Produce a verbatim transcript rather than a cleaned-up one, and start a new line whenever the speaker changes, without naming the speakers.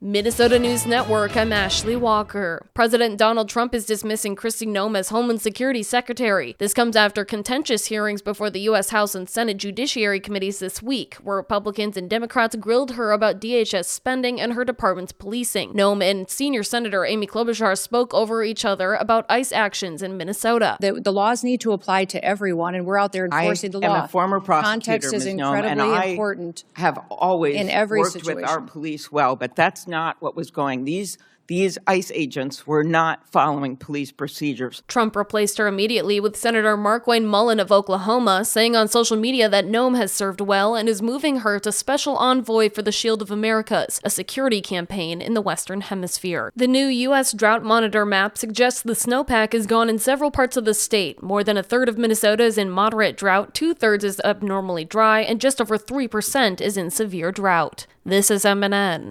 Minnesota News Network, I'm Ashley Walker. President Donald Trump is dismissing Kristi Noem as Homeland Security Secretary. This comes after contentious hearings before the U S House and Senate Judiciary Committees this week, where Republicans and Democrats grilled her about D H S spending and her department's policing. Noem and senior Senator Amy Klobuchar spoke over each other about ICE actions in Minnesota.
The, the laws need to apply to everyone, and we're out there enforcing
I
the law.
am a former prosecutor,
Context is
Miz
incredibly
Noem, and
important.
I have always
in every
worked
situation.
with our police well, but that's not what was going. These These ICE agents were not following police procedures.
Trump replaced her immediately with Senator Markwayne Mullin of Oklahoma, saying on social media that Noem has served well and is moving her to Special Envoy for the Shield of Americas, a security campaign in the Western Hemisphere. The new U S Drought Monitor map suggests the snowpack is gone in several parts of the state. More than a third of Minnesota is in moderate drought, two-thirds is abnormally dry, and just over three percent is in severe drought. This is M N N.